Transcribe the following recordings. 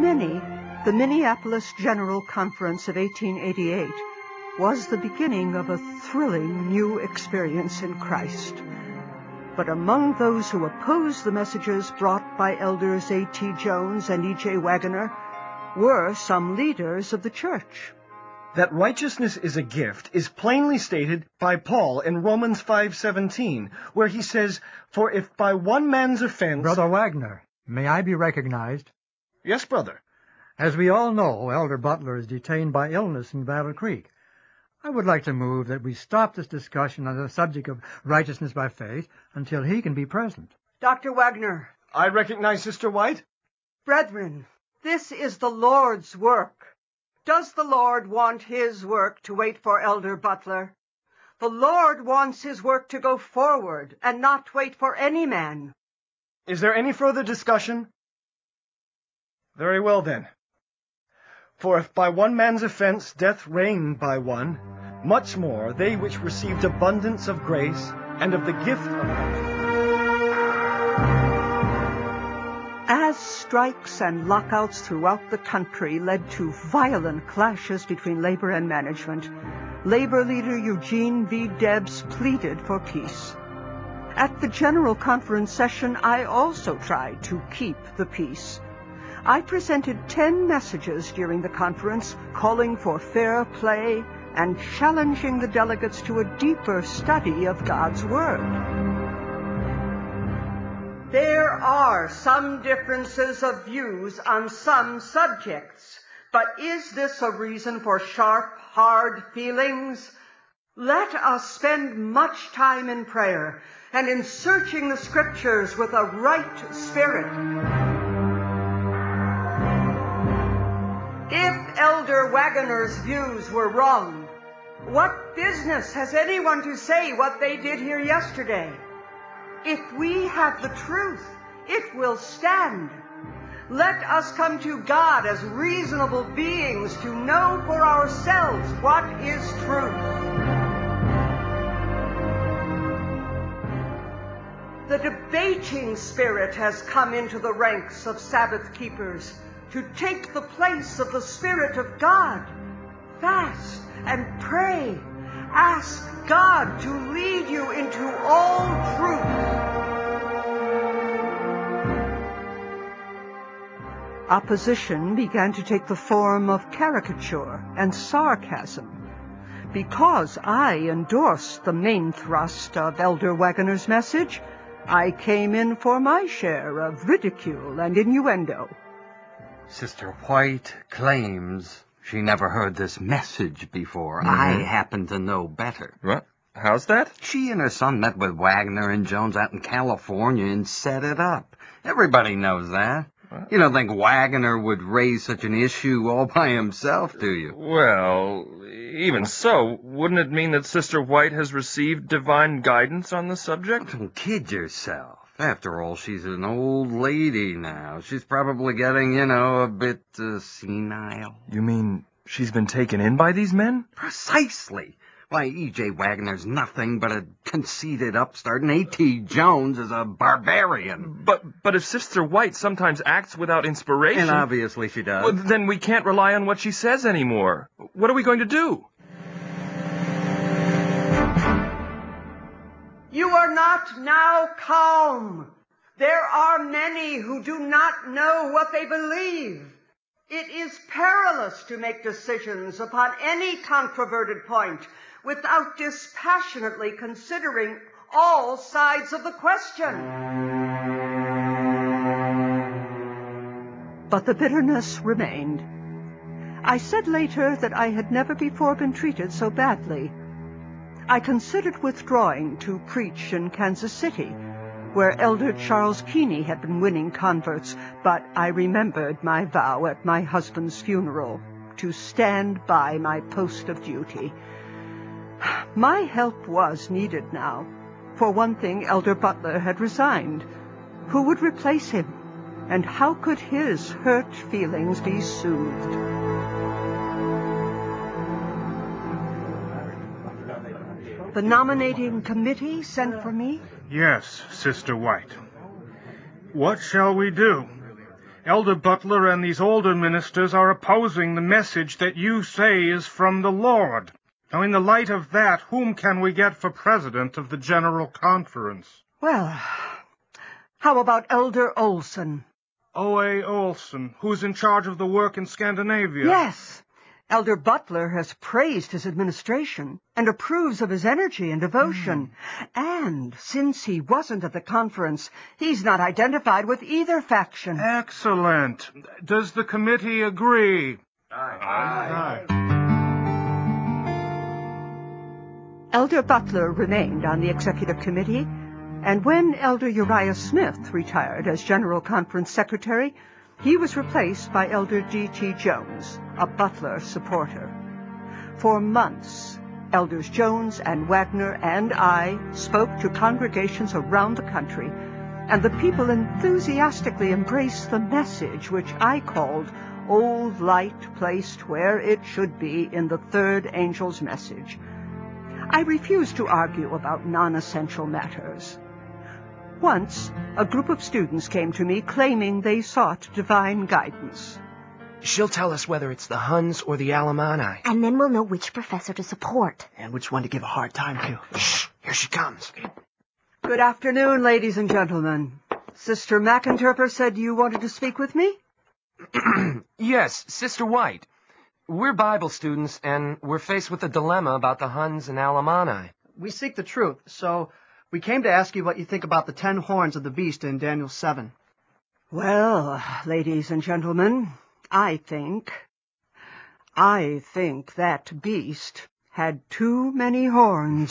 many, the Minneapolis General Conference of 1888 was the beginning of a thrilling new experience in Christ. But among those who opposed the messages brought by Elders A.T. Jones and E.J. Wagoner were some leaders of the church. That righteousness is a gift is plainly stated by Paul in Romans 5:17, where he says, "For if by one man's offense..." Brother Wagner, may I be recognized? Yes, brother. As we all know, Elder Butler is detained by illness in Battle Creek. I would like to move that we stop this discussion on the subject of righteousness by faith until he can be present. Dr. Wagner. I recognize Sister White. Brethren, this is the Lord's work. Does the Lord want his work to wait for Elder Butler? The Lord wants his work to go forward and not wait for any man. Is there any further discussion? Very well, then. For if by one man's offense death reigned by one, much more they which received abundance of grace and of the gift of righteousness. As strikes and lockouts throughout the country led to violent clashes between labor and management, labor leader Eugene V. Debs pleaded for peace. At the General Conference session, I also tried to keep the peace. I presented 10 messages during the conference calling for fair play and challenging the delegates to a deeper study of God's Word. There are some differences of views on some subjects, but is this a reason for sharp, hard feelings? Let us spend much time in prayer and in searching the Scriptures with a right spirit. If Elder Wagoner's views were wrong, what business has anyone to say what they did here yesterday? If we have the truth, it will stand. Let us come to God as reasonable beings to know for ourselves what is truth. The debating spirit has come into the ranks of Sabbath keepers to take the place of the Spirit of God. Fast and pray. Ask God to lead you into all truth. Opposition began to take the form of caricature and sarcasm. Because I endorsed the main thrust of Elder Wagoner's message, I came in for my share of ridicule and innuendo. Sister White claims she never heard this message before. I happen to know better. What? How's that? She and her son met with Wagner and Jones out in California and set it up. Everybody knows that. You don't think Wagner would raise such an issue all by himself, do you? Well, even so, wouldn't it mean that Sister White has received divine guidance on the subject? Don't kid yourself. After all, she's an old lady now. She's probably getting, a bit senile. You mean she's been taken in by these men? Precisely. Why, E.J. Wagner's nothing but a conceited upstart, and A.T. Jones is a barbarian. But if Sister White sometimes acts without inspiration... And obviously she does. Well, then we can't rely on what she says anymore. What are we going to do? You are not now calm. There are many who do not know what they believe. It is perilous to make decisions upon any controverted point without dispassionately considering all sides of the question. But the bitterness remained. I said later that I had never before been treated so badly. I considered withdrawing to preach in Kansas City, where Elder Charles Keeney had been winning converts, but I remembered my vow at my husband's funeral to stand by my post of duty. My help was needed now. For one thing, Elder Butler had resigned. Who would replace him? And how could his hurt feelings be soothed? The nominating committee sent for me? Yes, Sister White. What shall we do? Elder Butler and these older ministers are opposing the message that you say is from the Lord. Now, in the light of that, whom can we get for president of the General Conference? Well, how about Elder Olson? O.A. Olson, who's in charge of the work in Scandinavia. Yes. Elder Butler has praised his administration and approves of his energy and devotion. And since he wasn't at the conference, he's not identified with either faction. Excellent. Does the committee agree? Aye. Elder Butler remained on the executive committee, and when Elder Uriah Smith retired as General Conference Secretary, he was replaced by Elder D.T. Jones, a Butler supporter. For months, Elders Jones and Wagner and I spoke to congregations around the country, and the people enthusiastically embraced the message which I called Old Light Placed Where It Should Be in the Third Angel's Message. I refused to argue about non-essential matters. Once, a group of students came to me claiming they sought divine guidance. She'll tell us whether it's the Huns or the Alemanni. And then we'll know which professor to support. And which one to give a hard time to. Shh! Here she comes. Good afternoon, ladies and gentlemen. Sister McInterfer said you wanted to speak with me? Yes, Sister White. We're Bible students, and we're faced with a dilemma about the Huns and Alemanni. We seek the truth, so we came to ask you what you think about the 10 horns of the beast in Daniel 7. Well, ladies and gentlemen, I think that beast had too many horns.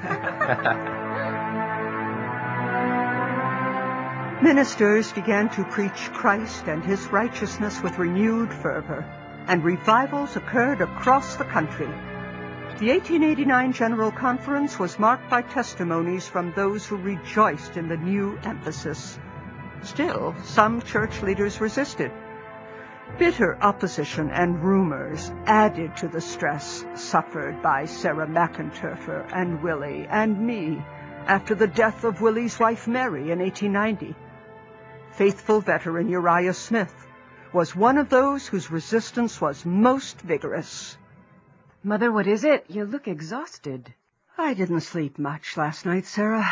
Ministers began to preach Christ and his righteousness with renewed fervor, and revivals occurred across the country. The 1889 General Conference was marked by testimonies from those who rejoiced in the new emphasis. Still, some church leaders resisted. Bitter opposition and rumors added to the stress suffered by Sarah McInterfer and Willie and me after the death of Willie's wife Mary in 1890. Faithful veteran Uriah Smith was one of those whose resistance was most vigorous. Mother, what is it? You look exhausted. I didn't sleep much last night, Sarah.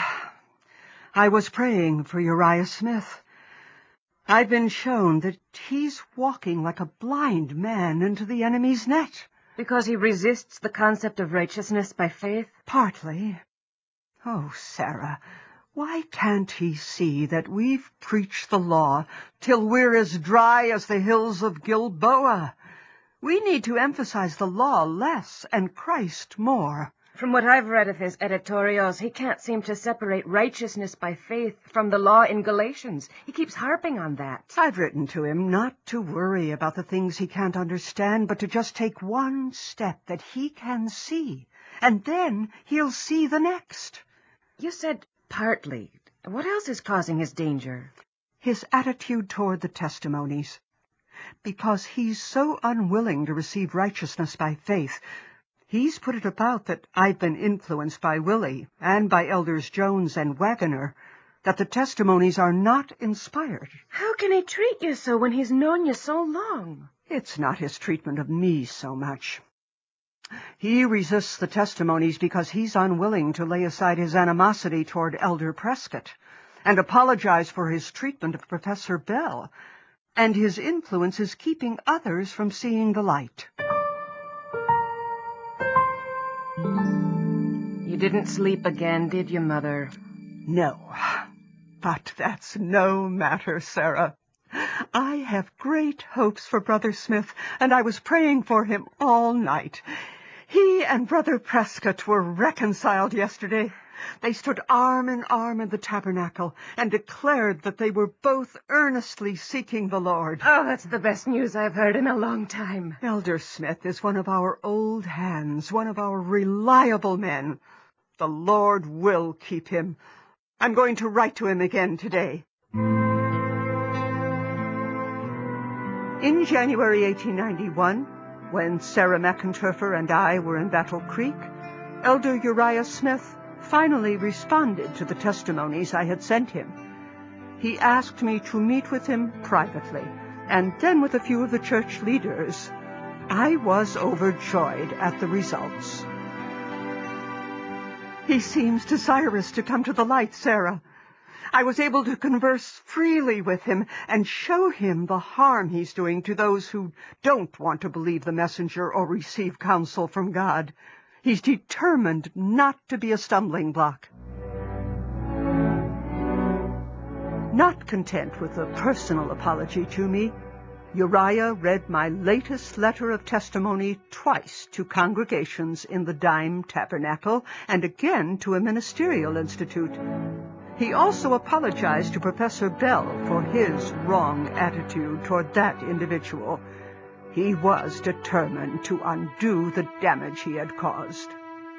I was praying for Uriah Smith. I've been shown that he's walking like a blind man into the enemy's net. Because he resists the concept of righteousness by faith? Partly. Oh, Sarah, why can't he see that we've preached the law till we're as dry as the hills of Gilboa? We need to emphasize the law less and Christ more. From what I've read of his editorials, he can't seem to separate righteousness by faith from the law in Galatians. He keeps harping on that. I've written to him not to worry about the things he can't understand, but to just take one step that he can see, and then he'll see the next. You said partly. What else is causing his danger? His attitude toward the testimonies. Because he's so unwilling to receive righteousness by faith, he's put it about that I've been influenced by Willie and by Elders Jones and Wagner, that the testimonies are not inspired. How can he treat you so when he's known you so long? It's not his treatment of me so much. He resists the testimonies because he's unwilling to lay aside his animosity toward Elder Prescott and apologize for his treatment of Professor Bell, and his influence is keeping others from seeing the light. You didn't sleep again, did you, Mother? No, but that's no matter, Sarah. I have great hopes for Brother Smith, and I was praying for him all night. He and Brother Prescott were reconciled yesterday. They stood arm in arm in the tabernacle and declared that they were both earnestly seeking the Lord. Oh, that's the best news I've heard in a long time. Elder Smith is one of our old hands, one of our reliable men. The Lord will keep him. I'm going to write to him again today. In January 1891, when Sarah McInterfer and I were in Battle Creek, Elder Uriah Smith finally responded to the testimonies I had sent him. He asked me to meet with him privately and then with a few of the church leaders, I was overjoyed at the results. He seems desirous to come to the light, Sarah. I was able to converse freely with him and show him the harm he's doing to those who don't want to believe the messenger or receive counsel from God. He's determined not to be a stumbling block. Not content with a personal apology to me, Uriah read my latest letter of testimony twice to congregations in the Dime Tabernacle and again to a ministerial institute. He also apologized to Professor Bell for his wrong attitude toward that individual. He was determined to undo the damage he had caused.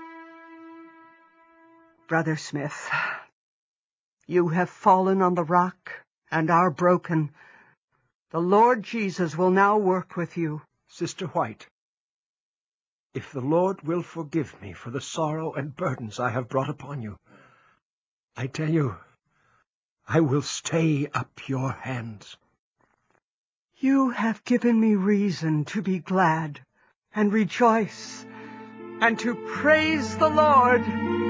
Brother Smith, you have fallen on the rock and are broken. The Lord Jesus will now work with you. Sister White, if the Lord will forgive me for the sorrow and burdens I have brought upon you, I tell you, I will stay up your hands. You have given me reason to be glad and rejoice and to praise the Lord.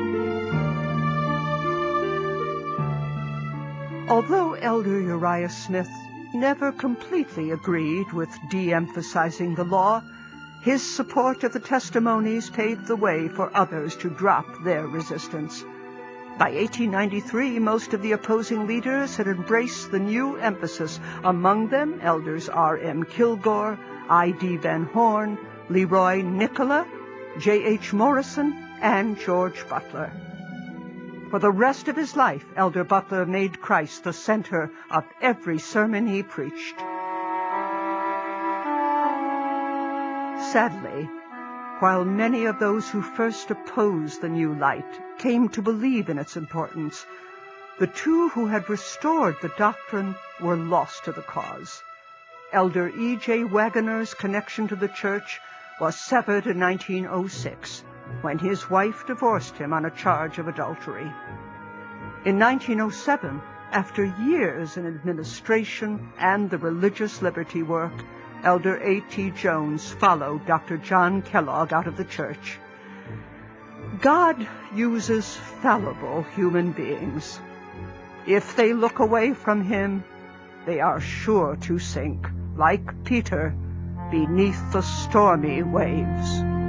Although Elder Uriah Smith never completely agreed with de-emphasizing the law, his support of the testimonies paved the way for others to drop their resistance. By 1893, most of the opposing leaders had embraced the new emphasis, among them Elders R.M. Kilgore, I.D. Van Horn, Leroy Nicola, J.H. Morrison, and George Butler. For the rest of his life, Elder Butler made Christ the center of every sermon he preached. Sadly, while many of those who first opposed the new light came to believe in its importance, the two who had restored the doctrine were lost to the cause. Elder E.J. Wagoner's connection to the church was severed in 1906, when his wife divorced him on a charge of adultery. In 1907, after years in administration and the religious liberty work, Elder A.T. Jones followed Dr. John Kellogg out of the church. God uses fallible human beings. If they look away from him, they are sure to sink, like Peter, beneath the stormy waves.